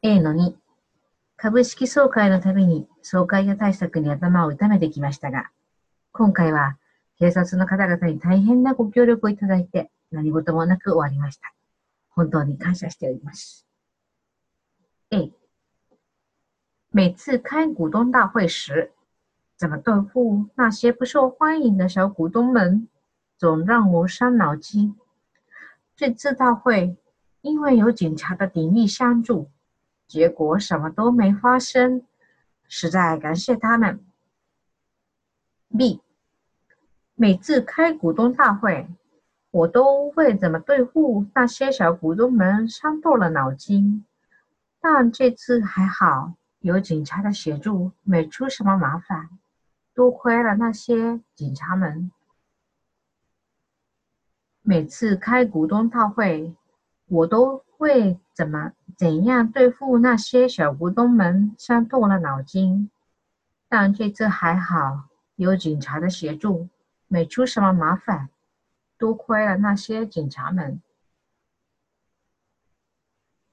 A の2、株式総会のたびに総会や対策に頭を痛めてきましたが、今回は警察の方々に大変なご協力をいただいて何事もなく終わりました。本当に感謝しております。A、每次开股东大会时，怎么对付那些不受欢迎的小股东们，总让我伤脑筋。这次大会因为有警察的鼎力相助，结果什么都没发生，实在感谢他们。B， 每次开股东大会，我都为怎么对付那些小股东们伤透了脑筋，但这次还好，有警察的协助，没出什么麻烦，多亏了那些警察们。每次开股东大会，我都会怎样对付那些小股东们伤透了脑筋，但这次还好，有警察的协助，没出什么麻烦，多亏了那些警察们。